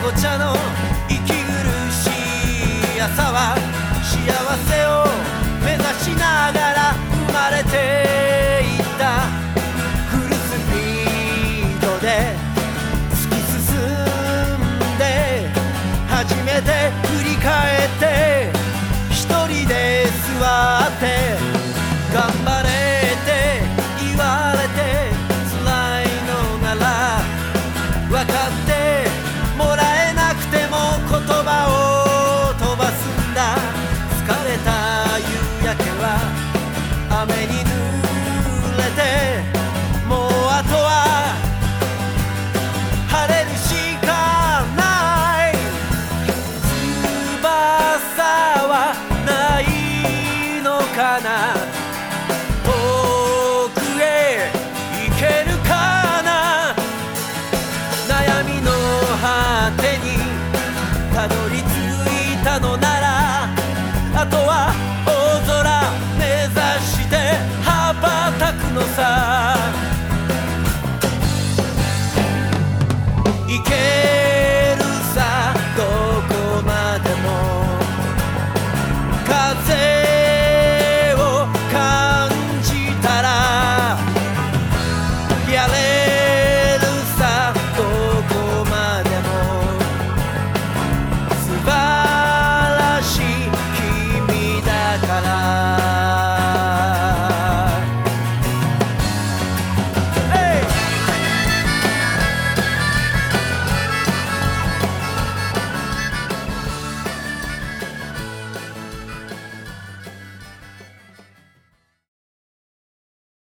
ごちゃの息苦しい朝は幸せを目指しながら生まれていったフルスピードで突き進んで初めて振り返って一人で座って頑張れって言われて辛いのなら分かってもらえなくても言葉を飛ばすんだ疲れた夕焼けは雨に濡れてもうあとは晴れるしかない翼はないのかな遠くへ行けるかな悩みの果てにたどり着いたのならあとは大空目指して羽ばたくのさいけるさどこまでも風を感じたらやれ